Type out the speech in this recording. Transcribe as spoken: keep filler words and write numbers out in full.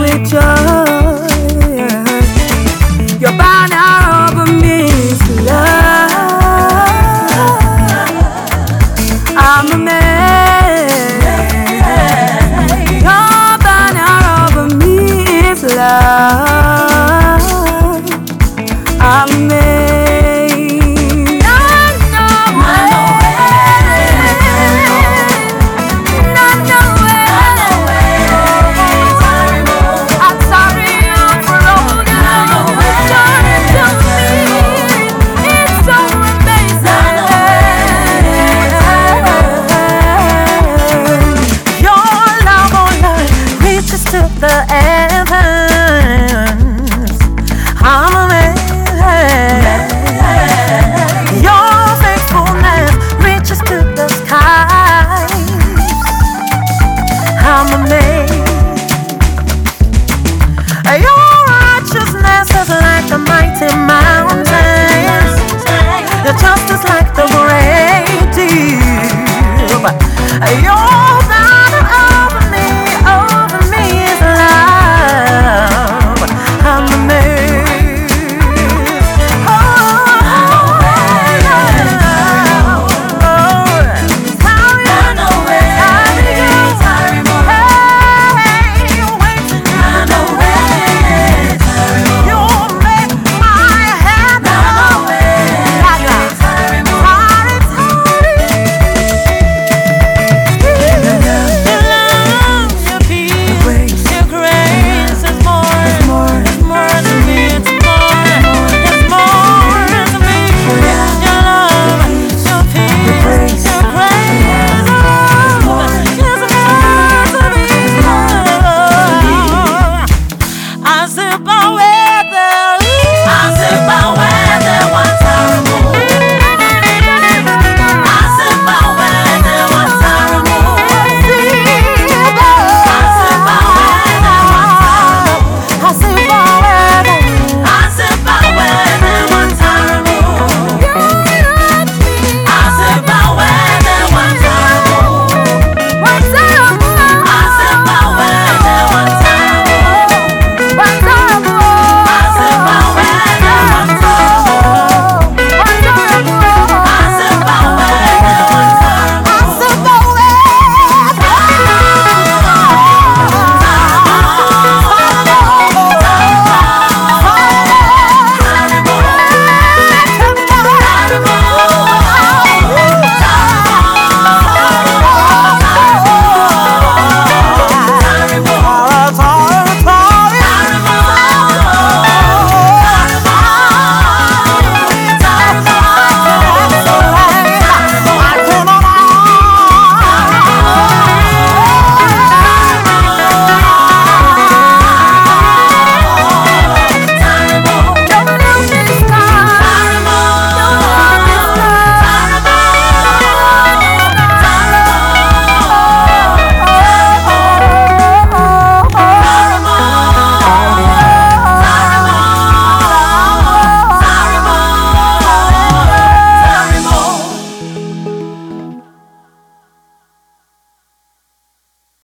with joy. Your banner over me is love. I'm a man. Your banner over me is love. I'm a man. The heavens, I'm a man. Your faithfulness reaches to the skies. I'm a man. Your righteousness is like the mighty mountains. Your justice like the great deep. Your